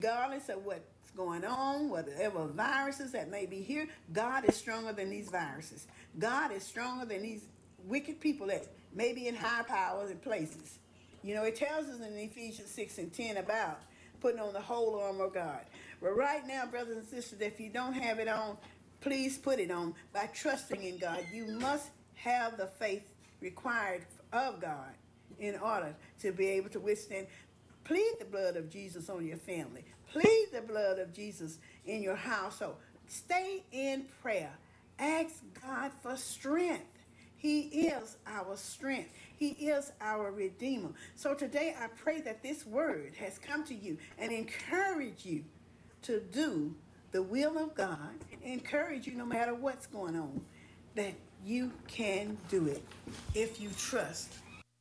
regardless of what's going on, whatever viruses that may be here, God is stronger than these viruses. God is stronger than these wicked people that may be in high powers and places. You know, it tells us in Ephesians 6 and 10 about putting on the whole armor of God. But right now, brothers and sisters, if you don't have it on, please put it on by trusting in God. You must have the faith required of God in order to be able to withstand. Plead the blood of Jesus on your family. Plead the blood of Jesus in your household. Stay in prayer. Ask God for strength. He is our strength. He is our Redeemer. So today I pray that this word has come to you and encourage you to do the will of God. Encourage you no matter what's going on, that you can do it if you trust.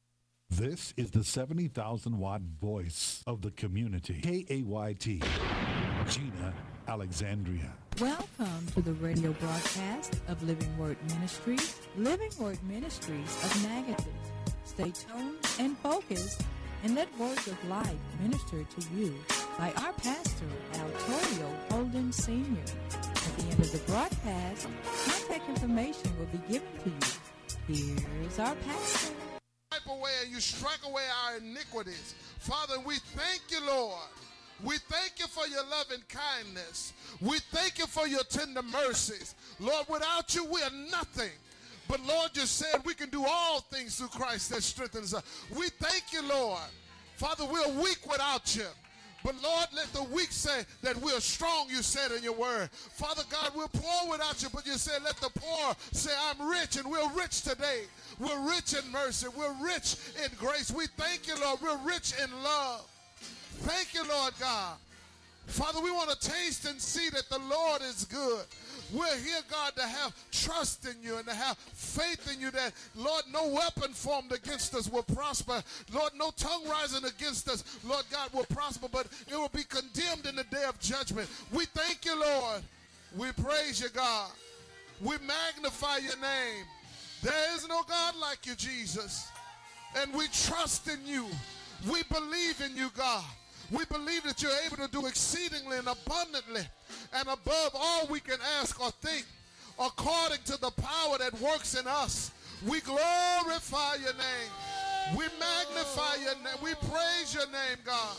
This is the 70,000-watt voice of the community. KAYT, Gina Alexandria. Welcome to the radio broadcast of Living Word Ministries, Living Word Ministries of Natchitoches. Stay tuned and focused, and let words of life minister to you by our pastor, Altorio Holden Sr. At the end of the broadcast, contact information will be given to you. Here's our pastor. Wipe away and you strike away our iniquities. Father, we thank you, Lord. We thank you for your loving kindness. We thank you for your tender mercies. Lord, without you, we are nothing. But Lord, you said we can do all things through Christ that strengthens us. We thank you, Lord. Father, we're weak without you. But Lord, let the weak say that we're strong, you said in your word. Father God, we're poor without you, but you said let the poor say I'm rich, and we're rich today. We're rich in mercy. We're rich in grace. We thank you, Lord. We're rich in love. Thank you, Lord God. Father, we want to taste and see that the Lord is good. We're here, God, to have trust in you and to have faith in you that, Lord, no weapon formed against us will prosper. Lord, no tongue rising against us, Lord God, will prosper, but it will be condemned in the day of judgment. We thank you, Lord. We praise you, God. We magnify your name. There is no God like you, Jesus. And we trust in you. We believe in you, God. We believe that you're able to do exceedingly and abundantly and above all we can ask or think, according to the power that works in us. We glorify your name. We magnify your name. We praise your name, God.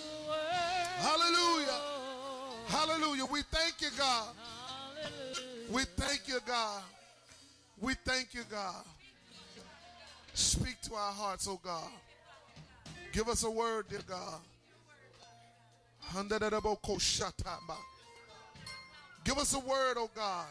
Hallelujah. Hallelujah. We thank you, God. We thank you, God. We thank you, God. Speak to our hearts, oh God. Give us a word, dear God. Give us a word, oh God.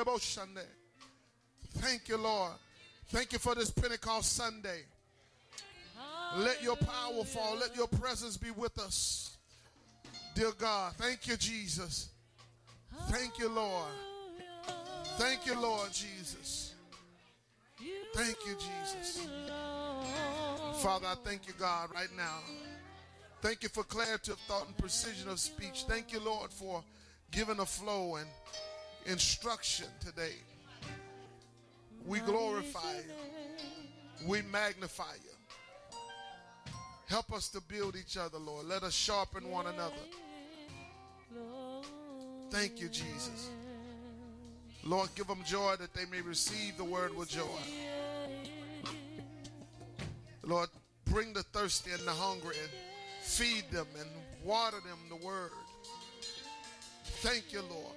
Thank you, Lord. Thank you for this Pentecost Sunday. Let your power fall. Let your presence be with us. Dear God, thank you, Jesus. Thank you, Lord. Thank you, Lord Jesus. Thank you, Jesus. Father, I thank you, God, right now. Thank you for clarity of thought and precision of speech. Thank you, Lord, for giving a flow and instruction today. We glorify you. We magnify you. Help us to build each other, Lord. Let us sharpen one another. Thank you, Jesus. Lord, give them joy that they may receive the word with joy. Lord, bring the thirsty and the hungry and feed them and water them the word. Thank you, Lord.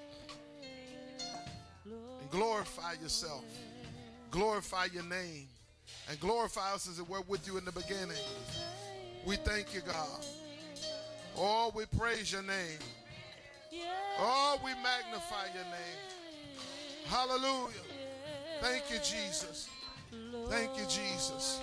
And glorify yourself. Glorify your name. And glorify us as it were with you in the beginning. We thank you, God. Oh, we praise your name. Oh, we magnify your name. Hallelujah. Thank you, Jesus. Thank you, Jesus.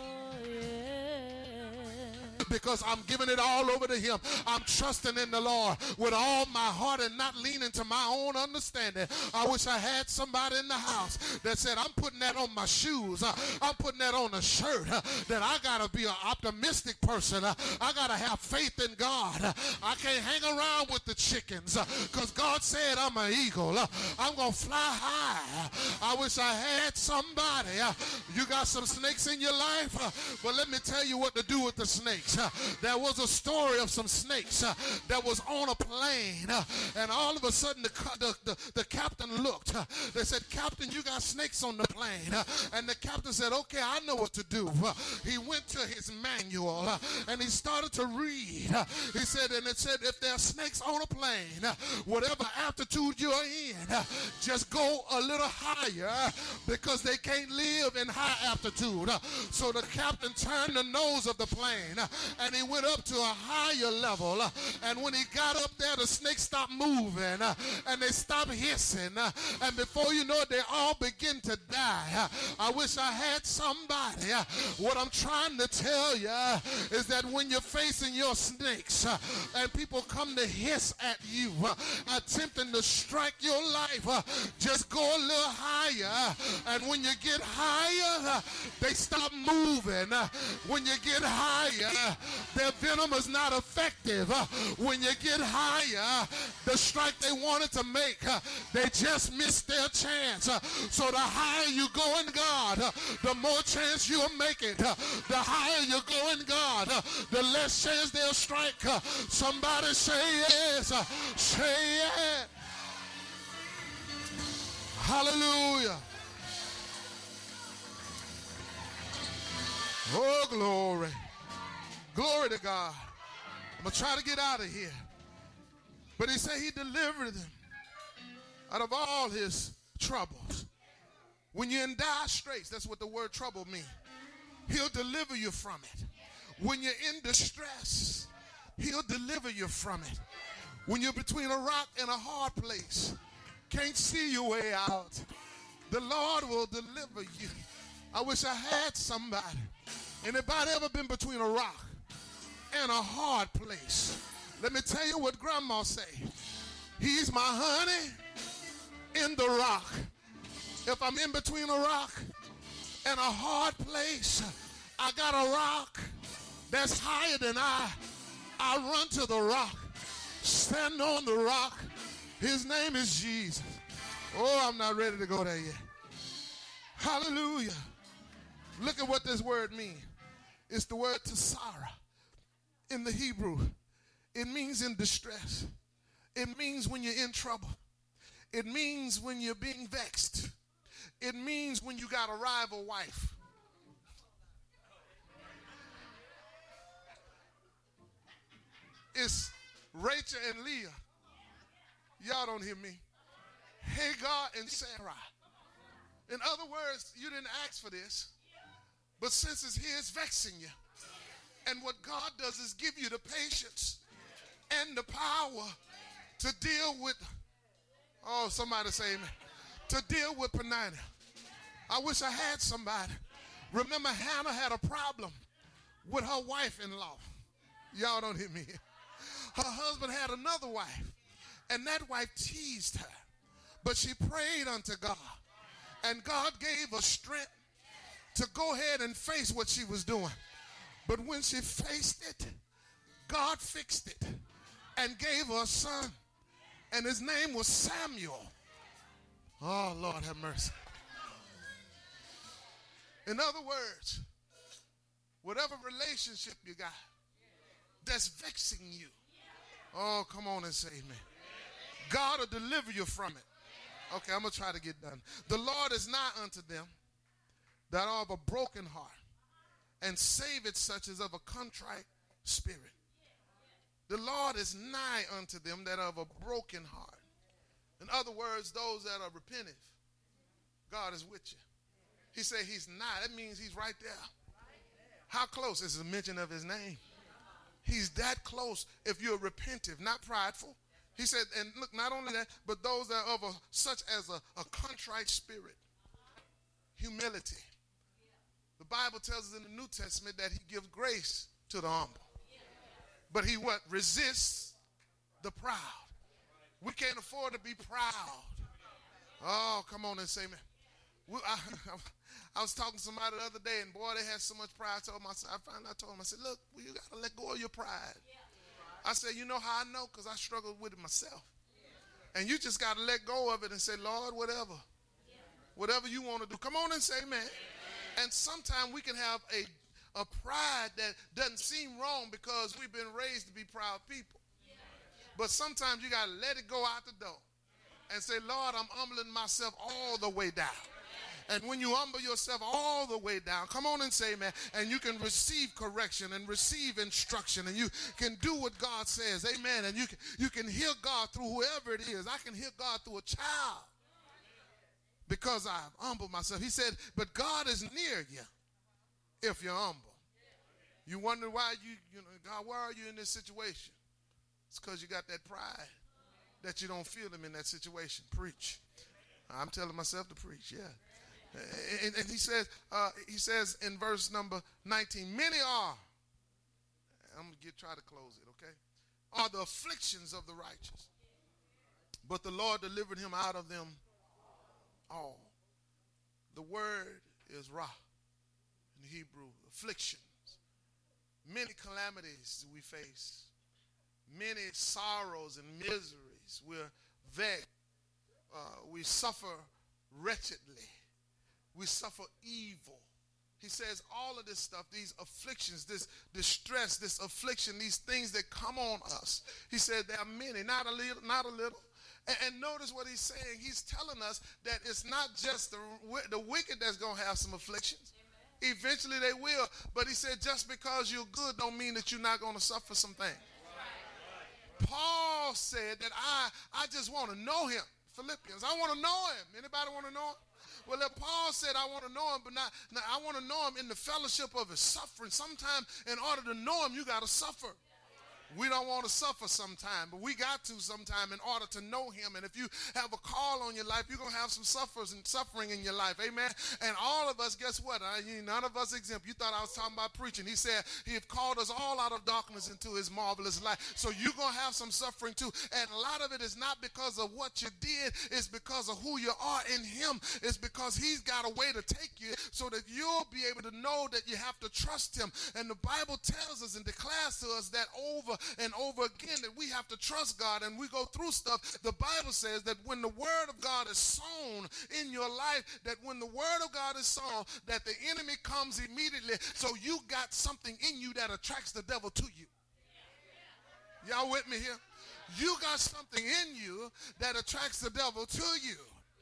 Because I'm giving it all over to him. I'm trusting in the Lord with all my heart and not leaning to my own understanding. I wish I had somebody in the house that said, I'm putting that on my shoes. I'm putting that on a shirt. That I got to be an optimistic person. I got to have faith in God. I can't hang around with the chickens because God said I'm an eagle. I'm going to fly high. I wish I had somebody. You got some snakes in your life, but let me tell you what to do with the snakes. there was a story of some snakes that was on a plane, and all of a sudden the captain looked. They said, "Captain, you got snakes on the plane." And the captain said, "Okay, I know what to do." He went to his manual and he started to read. He said, and it said, if there are snakes on a plane, whatever altitude you're in, just go a little higher, because they can't live in high altitude. So the captain turned the nose of the plane and he went up to a higher level. And when he got up there, the snakes stopped moving and they stopped hissing. And before you know it, they all begin to die. I wish I had somebody. What I'm trying to tell you is that when you're facing your snakes and people come to hiss at you, attempting to strike your life, just go a little higher. And when you get higher, they stop moving. When you get higher, their venom is not effective. When you get higher, the strike they wanted to make, they just missed their chance. So the higher you go in God, the more chance you'll make it. The higher you go in God, the less chance they'll strike. Somebody say yes. Say yes. Hallelujah. Oh, glory. Glory to God. I'm going to try to get out of here. But he said he delivered them out of all his troubles. When you're in dire straits, that's what the word trouble means. He'll deliver you from it. When you're in distress, he'll deliver you from it. When you're between a rock and a hard place, can't see your way out, the Lord will deliver you. I wish I had somebody. Anybody ever been between a rock and a hard place? Let me tell you what grandma say. He's my honey in the rock. If I'm in between a rock and a hard place, I got a rock that's higher than I run to the rock, stand on the rock. His name is Jesus. Oh, I'm not ready to go there yet. Hallelujah. Look at what this word means. It's the word tsara in the Hebrew. It means in distress. It means when you're in trouble. It means when you're being vexed. It means when you got a rival wife. It's Rachel and Leah. Y'all don't hear me. Hagar and Sarah. In other words, you didn't ask for this, but since it's here, it's vexing you. And what God does is give you the patience and the power to deal with, oh, somebody say amen, to deal with Peninnah. I wish I had somebody. Remember, Hannah had a problem with her wife-in-law. Y'all don't hear me. Her husband had another wife, and that wife teased her. But she prayed unto God, and God gave her strength to go ahead and face what she was doing. But when she faced it, God fixed it and gave her a son, and his name was Samuel. Oh, Lord have mercy. In other words, whatever relationship you got that's vexing you, oh, come on and say amen. God will deliver you from it. Okay, I'm going to try to get done. The Lord is nigh unto them that are of a broken heart, and saveth such as of a contrite spirit. The Lord is nigh unto them that are of a broken heart. In other words, those that are repentant, God is with you. He said he's nigh. That means he's right there. How close? It's a mention of his name. He's that close if you're repentive, not prideful. He said, and look, not only that, but those that are of such as a contrite spirit. Humility. The Bible tells us in the New Testament that he gives grace to the humble. But he what? Resists the proud. We can't afford to be proud. Oh, come on and say, man. I was talking to somebody the other day, and boy, they had so much pride. I told him, I said, look, well, you got to let go of your pride. I said, you know how I know? Because I struggled with it myself. And you just got to let go of it and say, Lord, whatever you want to do. Come on and say amen. And sometimes we can have a pride that doesn't seem wrong because we've been raised to be proud people. But sometimes you got to let it go out the door and say, Lord, I'm humbling myself all the way down. And when you humble yourself all the way down, come on and say, man, and you can receive correction and receive instruction, and you can do what God says, amen, and you can hear God through whoever it is. I can hear God through a child because I've humbled myself. He said, but God is near you if you're humble. You wonder why you know, God, why are you in this situation? It's because you got that pride that you don't feel him in that situation. Preach. I'm telling myself to preach, yeah. And he says in verse number 19, many are, I'm going to try to close it, okay, are the afflictions of the righteous, but the Lord delivered him out of them all. The word is Ra in Hebrew, afflictions. Many calamities we face, many sorrows and miseries. We're vexed. We suffer wretchedly. We suffer evil. He says all of this stuff, these afflictions, this distress, this affliction, these things that come on us. He said there are many, not a little, not a little. And notice what he's saying. He's telling us that it's not just the wicked that's going to have some afflictions. Amen. Eventually they will. But he said just because you're good don't mean that you're not going to suffer some things. Right. Paul said that I just want to know him. Philippians, I want to know him. Anybody want to know him? Well, Paul said, I want to know him, but not I want to know him in the fellowship of his suffering. Sometimes in order to know him, you got to suffer. We don't want to suffer sometime, but we got to sometime in order to know him. And if you have a call on your life, you're going to have some suffering in your life. Amen. And all of us, guess what? None of us exempt. You thought I was talking about preaching. He said he have called us all out of darkness into his marvelous light. So you're going to have some suffering too. And a lot of it is not because of what you did. It's because of who you are in him. It's because he's got a way to take you so that you'll be able to know that you have to trust him. And the Bible tells us and declares to us that over and over again that we have to trust God, and we go through stuff. The Bible says that when the word of God is sown in your life, that when the word of God is sown, that the enemy comes immediately. So you got something in you that attracts the devil to you. Y'all with me here? You got something in you that attracts the devil to you.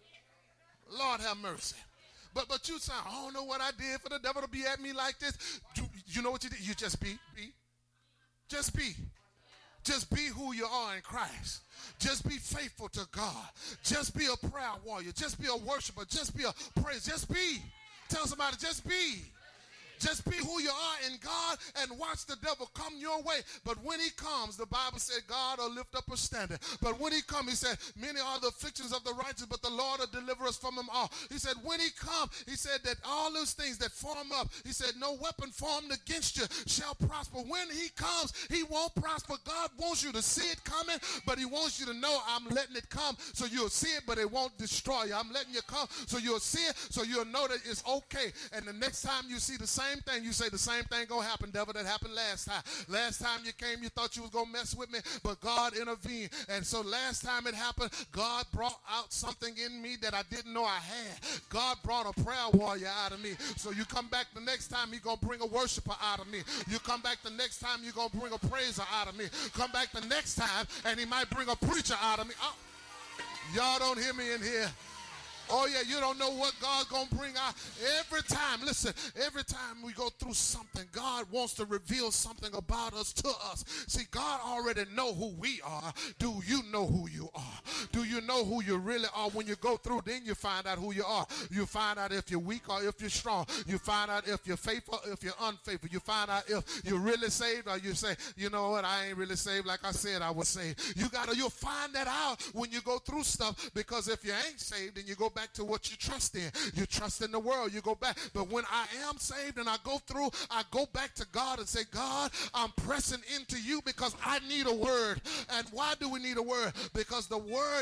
Lord have mercy. But you say, I don't know what I did for the devil to be at me like this. You know what you did? You just be. Just be. Just be who you are in Christ. Just be faithful to God. Just be a prayer warrior. Just be a worshiper. Just be a praise. Just be. Tell somebody, just be. Just be who you are in God and watch the devil come your way. But when he comes, the Bible said God will lift up a standard. But when he comes, he said, many are the afflictions of the righteous, but the Lord will deliver us from them all. He said, when he comes, he said that all those things that form up, he said, no weapon formed against you shall prosper. When he comes, he won't prosper. God wants you to see it coming, but he wants you to know I'm letting it come so you'll see it, but it won't destroy you. I'm letting you come so you'll see it, so you'll know that it's okay. And the next time you see the same thing, you say the same thing gonna happen, devil, that happened last time. Last time you came, you thought you was gonna mess with me, but God intervened. And so last time it happened, God brought out something in me that I didn't know I had. God brought a prayer warrior out of me. So you come back the next time, he's gonna bring a worshiper out of me. You come back the next time, you're gonna bring a praiser out of me. Come back the next time, and he might bring a preacher out of me. Oh, y'all don't hear me in here. Oh, yeah, you don't know what God's going to bring out. Every time, listen, every time we go through something, God wants to reveal something about us to us. See, God already know who we are. Do you know who you are? Do you know who you really are? When you go through, then you find out who you are. You find out if you're weak or if you're strong. You find out if you're faithful or if you're unfaithful. You find out if you're really saved or you say, you know what, I ain't really saved like I said I was saved. You'll find that out when you go through stuff, because if you ain't saved, then you go back to what you trust in. You trust in the world, you go back. But when I am saved and I go through, I go back to God and say, God, I'm pressing into you because I need a word. And why do we need a word? Because the word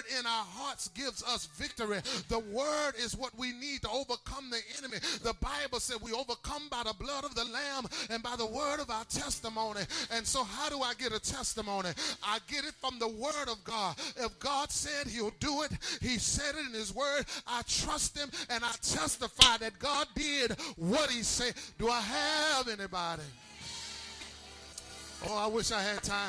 in our hearts gives us victory. The word is what we need to overcome the enemy. The Bible said we overcome by the blood of the Lamb and by the word of our testimony. And so how do I get a testimony? I get it from the word of God. If God said he'll do it, he said it in his word. I trust him and I testify that God did what he said. Do I have anybody? Oh, I wish I had time.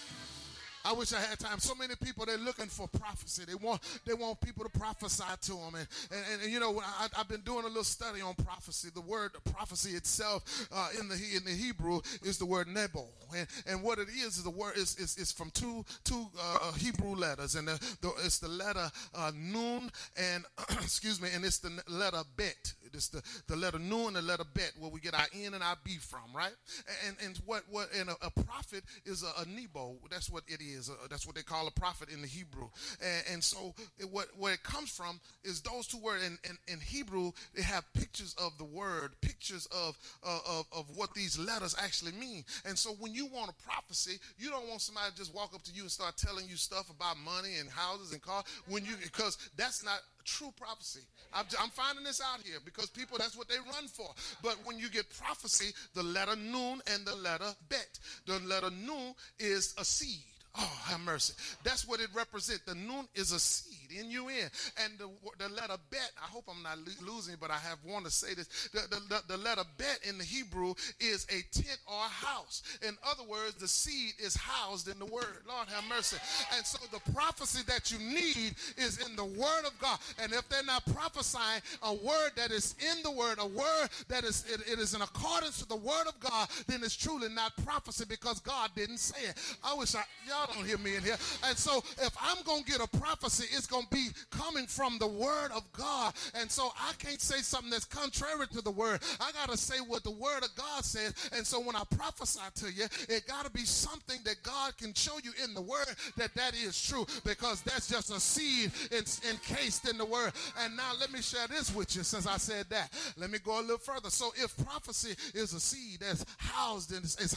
I wish I had time. So many people, they're looking for prophecy. They want people to prophesy to them. And you know, I've been doing a little study on prophecy. The word prophecy itself in the Hebrew is the word nebo. And what it is the word is from two Hebrew letters. And it's the letter nun and, excuse me, and it's the letter bet. It's the letter nun and the letter bet, where we get our N and our B from, right? And a prophet is a nebo. That's what it is. That's what they call a prophet in the Hebrew. And so where it comes from is those two words. In Hebrew, they have pictures of the word, pictures of what these letters actually mean. And so when you want a prophecy, you don't want somebody to just walk up to you and start telling you stuff about money and houses and cars, because that's not true prophecy. I'm finding this out here because people, that's what they run for. But when you get prophecy, the letter nun and the letter bet. The letter nun is a seed. Oh, have mercy. That's what it represents. The nun is a seed, N-U-N. And the letter bet, I hope I'm not losing, but I have want to say this. The letter bet in the Hebrew is a tent or a house. In other words, the seed is housed in the word. Lord have mercy. And so the prophecy that you need is in the word of God. And if they're not prophesying a word that is in the word, a word that is in accordance to the word of God, then it's truly not prophecy, because God didn't say it. I wish y'all don't hear me in here. And so if I'm going to get a prophecy, it's going to be coming from the word of God. And so I can't say something that's contrary to the word. I got to say what the word of God says. And so when I prophesy to you, it got to be something that God can show you in the word that is true, because that's just a seed. It's encased in the word. And now let me share this with you since I said that. Let me go a little further. So if prophecy is a seed that's housed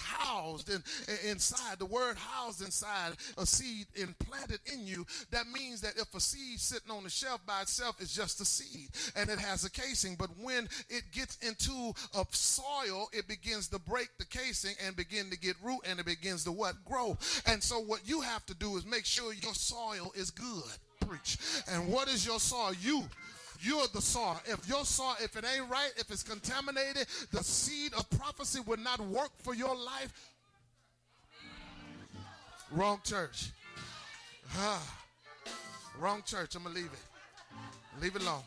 inside, the word housed inside a seed implanted in you, that means that if a seed sitting on the shelf by itself is just a seed and it has a casing, but when it gets into a soil, it begins to break the casing and begin to get root, and it begins to grow. And so what you have to do is make sure your soil is good. Preach. And what is your soil? You're the soil. If your soil, if it ain't right, if it's contaminated, the seed of prophecy will not work for your life. Wrong church. Wrong church. I'm going to leave it. Leave it alone.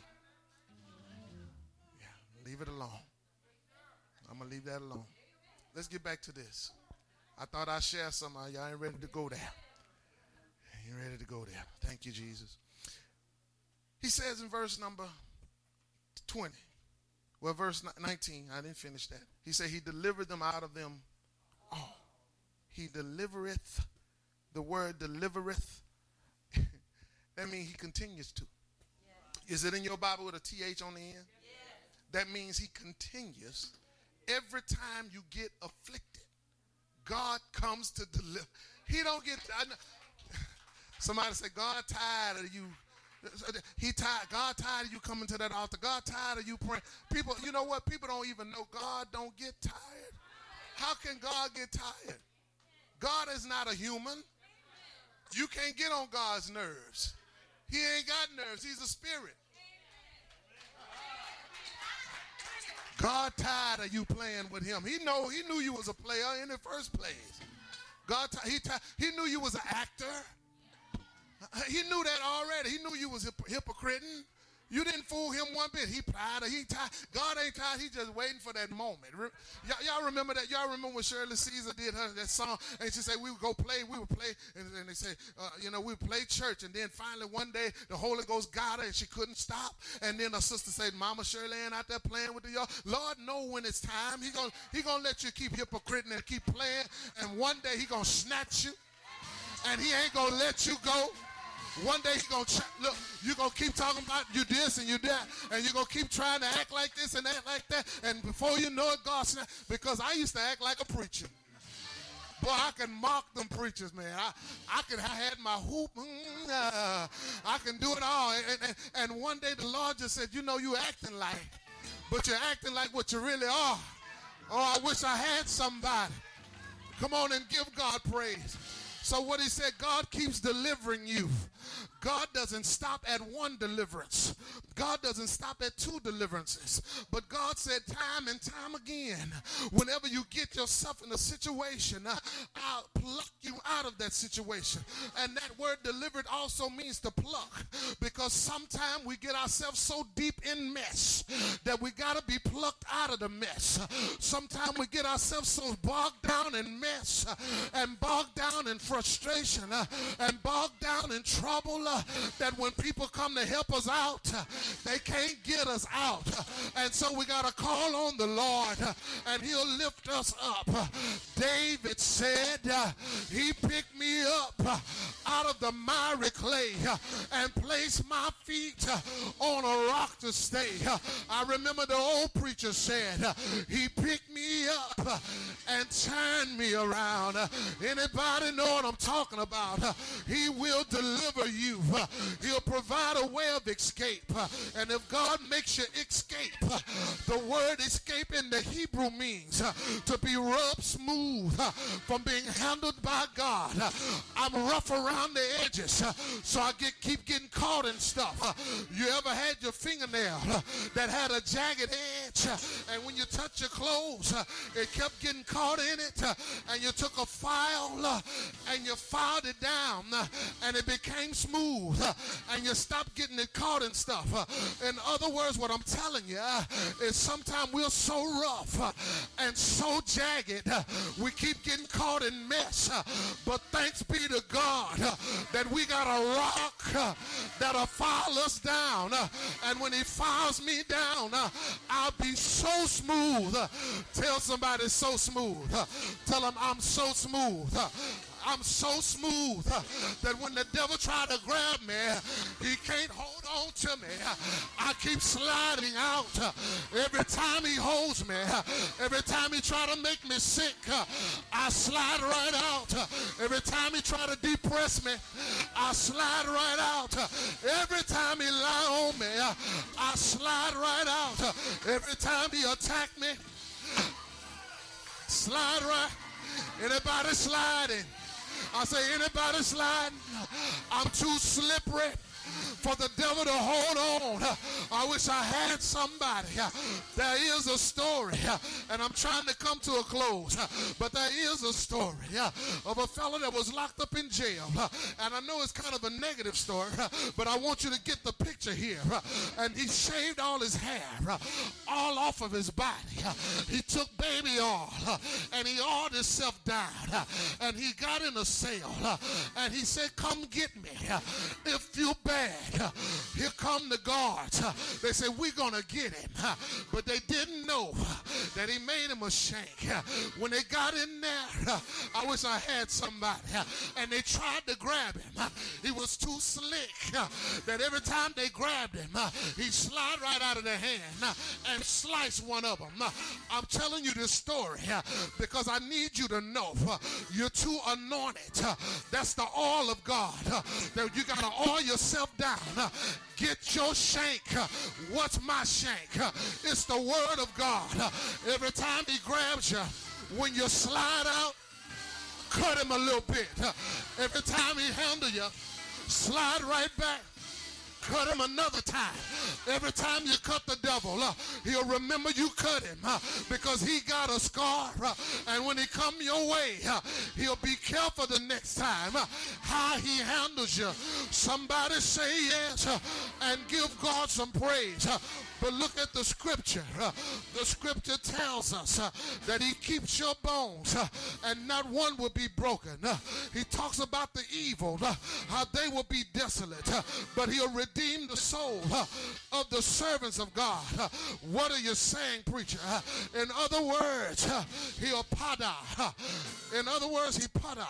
Yeah, leave it alone. I'm going to leave that alone. Let's get back to this. I thought I'd share some. Y'all ain't ready to go there. Ain't ready to go there. Thank you, Jesus. He says in verse number 20. Well, verse 19. I didn't finish that. He said he delivered them out of them all. He delivereth. The word delivereth, that means he continues to. Yes. Is it in your Bible with a TH on the end? Yes. That means he continues. Every time you get afflicted, God comes to deliver. He don't get, somebody say, God tired of you. God tired of you coming to that altar. God tired of you praying. People, you know what? People don't even know God don't get tired. How can God get tired? God is not a human. You can't get on God's nerves. He ain't got nerves. He's a spirit. God tired of you playing with him. He knew you was a player in the first place. He knew you was an actor. He knew that already. He knew you was hypocriting. You didn't fool him one bit. He tired. God ain't tired. He's just waiting for that moment. Y'all remember that? Y'all remember when Shirley Caesar did that song? And she said, we would go play. We would play. And they say, we would play church. And then finally one day, the Holy Ghost got her and she couldn't stop. And then her sister said, Mama Shirley ain't out there playing with y'all. Lord know when it's time. He gonna let you keep hypocriting and keep playing. And one day he gonna snatch you. And he ain't gonna let you go. One day he's going to look, you're going to keep talking about you this and you that, and you're going to keep trying to act like this and act like that, and before you know it, God snap, because I used to act like a preacher. Boy, I can mock them preachers, man. I had my hoop. I can do it all. And one day the Lord just said, you know, you acting like, but you're acting like what you really are. Oh, I wish I had somebody. Come on and give God praise. So what he said, God keeps delivering you. God doesn't stop at one deliverance. God doesn't stop at two deliverances. But God said time and time again, whenever you get yourself in a situation, I'll pluck you out of that situation. And that word delivered also means to pluck, because sometimes we get ourselves so deep in mess that we got to be plucked out of the mess. Sometimes we get ourselves so bogged down in mess and bogged down in frustration and bogged down in trouble that when people come to help us out, they can't get us out. And so we got to call on the Lord and he'll lift us up. David said he picked me up out of the miry clay and placed my feet on a rock to stay. I remember the old preacher said he picked me up and turned me around. Anybody know what I'm talking about? He will deliver you. He'll provide a way of escape. And if God makes you escape, the word escape in the Hebrew means to be rubbed smooth from being handled by God. I'm rough around the edges, so I keep getting caught in stuff. You ever had your fingernail that had a jagged edge, and when you touch your clothes, it kept getting caught in it, and you took a file and you filed it down, and it became smooth, and you stopped getting it caught in stuff. In other words, what I'm telling you is sometimes we're so rough and so jagged, we keep getting caught in mess. But thanks be to God that we got a rock that'll file us down. And when he files me down, I'll be so smooth. Tell somebody, so smooth. Tell them I'm so smooth. I'm so smooth that when the devil tried to grab me, he can't hold on to me. I keep sliding out. Every time he holds me, every time he try to make me sick, I slide right out. Every time he try to depress me, I slide right out. Every time he lie on me, I slide right out. Every time he attack me, slide right. Anybody sliding? I say, anybody sliding? I'm too slippery for the devil to hold on. I wish I had somebody. There is a story, and I'm trying to come to a close, but there is a story of a fellow that was locked up in jail. And I know it's kind of a negative story, but I want you to get the picture here. And he shaved all his hair all off of his body. He took baby oil and he oiled himself down, and he got in a cell, and he said, come get me if you bad. Here come the guards. They said, we're going to get him. But they didn't know that he made him a shank. When they got in there, I wish I had somebody. And they tried to grab him. He was too slick that every time they grabbed him, he'd slide right out of their hand and slice one of them. I'm telling you this story because I need you to know you're too anointed. That's the oil of God. That you got to oil yourself down. Get your shank. What's my shank? It's the word of God. Every time he grabs you, when you slide out, cut him a little bit. Every time he handles you, slide right back. Cut him another time. Every time you cut the devil, he'll remember you cut him because he got a scar. And when he come your way, he'll be careful the next time how he handles you. Somebody say yes and give God some praise. But look at the scripture. The scripture tells us that he keeps your bones and not one will be broken. He talks about the evil, how they will be desolate, but he'll redeem redeem the soul of the servants of God. What are you saying, preacher? In other words, he'll pada. In other words, he pada.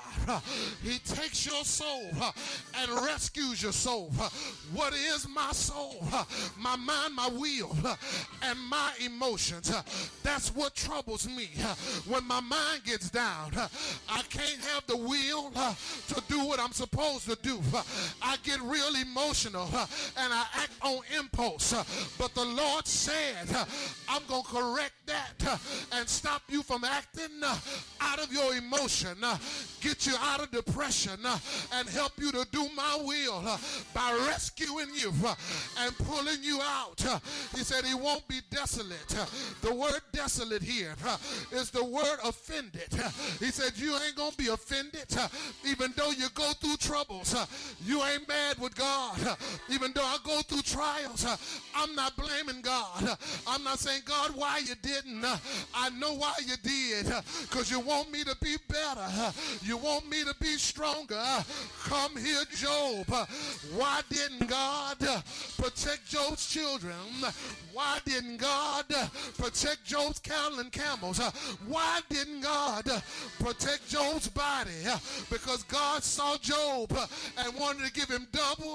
He takes your soul and rescues your soul. What is my soul? My mind, my will, and my emotions. That's what troubles me. When my mind gets down, I can't have the will to do what I'm supposed to do. I get real emotional and I act on impulse. But the Lord said, I'm going to correct that and stop you from acting out of your emotion, get you out of depression, and help you to do my will by rescuing you and pulling you out. He said he won't be desolate. The word desolate here is the word offended. He said you ain't going to be offended even though you go through troubles. You ain't mad with God. Even though I go through trials, I'm not blaming God. I'm not saying, God, why you didn't? I know why you did, because you want me to be better. You want me to be stronger. Come here, Job. Why didn't God protect Job's children? Why didn't God protect Job's cattle and camels? Why didn't God protect Job's body? Because God saw Job and wanted to give him double.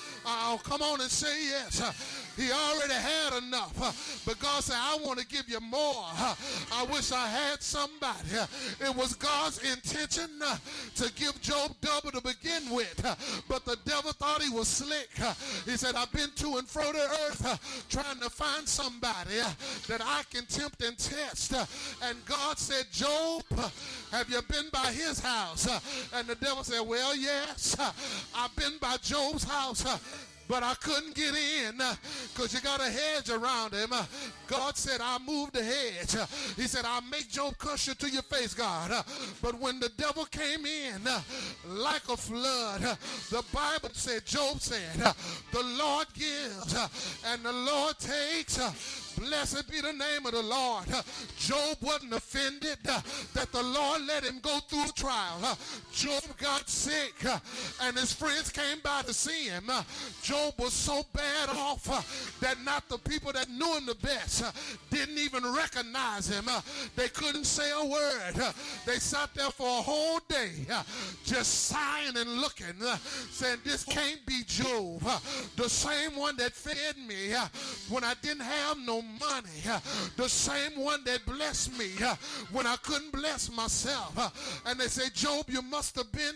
Come on and say yes. He already had enough, but God said, I want to give you more. I wish I had somebody. It was God's intention to give Job double to begin with, but the devil thought he was slick. He said, I've been to and fro the earth trying to find somebody that I can tempt and test. And God said, Job, have you been by his house? And the devil said, well, yes, I've been by Job's house, but I couldn't get in because you got a hedge around him. God said, I'll move the hedge. He said, I'll make Job curse you to your face, God. But when the devil came in like a flood, the Bible said, Job said, the Lord gives and the Lord takes. Blessed be the name of the Lord. Job wasn't offended that the Lord let him go through the trial. Job got sick and his friends came by to see him. Job was so bad off that not the people that knew him the best didn't even recognize him. They couldn't say a word. They sat there for a whole day just sighing and looking, saying, this can't be Job, the same one that fed me when I didn't have no money, the same one that blessed me when I couldn't bless myself. And they say, Job, you must have been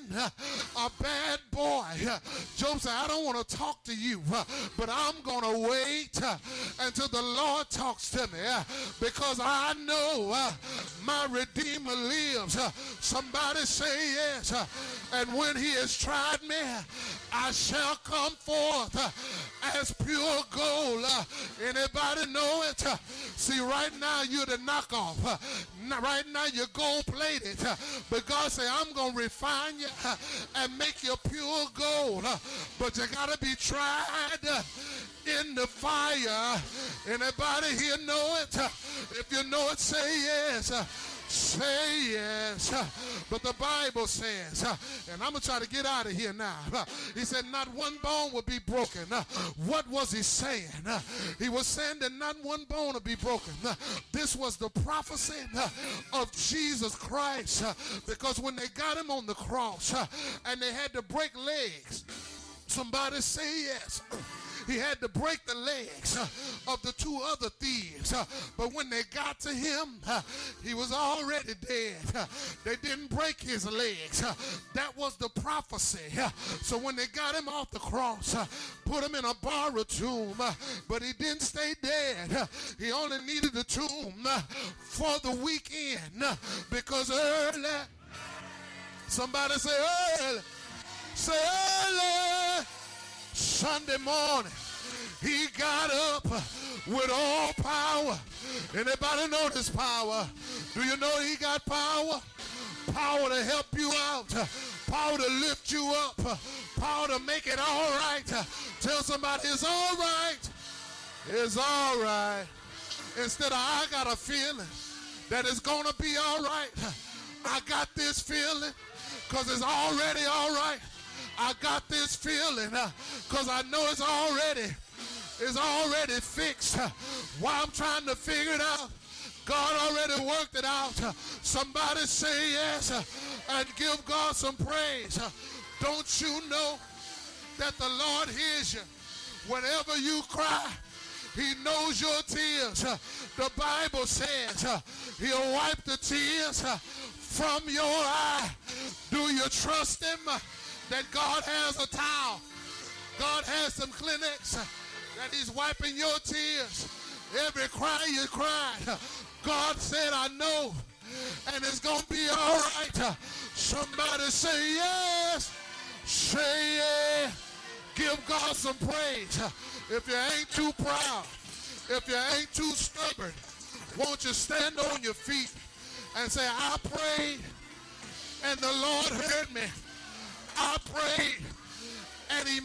a bad boy. Job said, I don't want to talk to you, but I'm going to wait until the Lord talks to me, because I know my Redeemer lives. Somebody say yes. And when he has tried me, I shall come forth as pure gold. Anybody know it? See, right now you're the knockoff. Right now you're gold-plated. But God said, I'm going to refine you and make you pure gold. But you got to be tried in the fire. Anybody here know it? If you know it, say yes. Say yes. But the Bible says, and I'm going to try to get out of here now. He said not one bone will be broken. What was he saying? He was saying that not one bone will be broken. This was the prophecy of Jesus Christ, because when they got him on the cross and they had to break legs, somebody say yes. He had to break the legs of the two other thieves. But when they got to him, he was already dead. They didn't break his legs. That was the prophecy. So when they got him off the cross, put him in a borrowed tomb, but he didn't stay dead. He only needed the tomb for the weekend, because early, somebody say early Sunday morning, he got up with all power. Anybody know this power? Do you know he got power? Power to help you out. Power to lift you up. Power to make it all right. Tell somebody it's all right. It's all right. Instead of I got a feeling that it's going to be all right, I got this feeling because it's already all right. I got this feeling because I know it's already fixed. While I'm trying to figure it out, God already worked it out. Somebody say yes and give God some praise. Don't you know that the Lord hears you whenever you cry? He knows your tears. The Bible says he'll wipe the tears from your eye. Do you trust him that God has a towel? God has some Kleenex that he's wiping your tears. Every cry you cried, God said, I know, and it's going to be all right. Somebody say yes. Say yeah. Give God some praise. If you ain't too proud, if you ain't too stubborn, won't you stand on your feet and say, I prayed and the Lord heard me. I prayed and he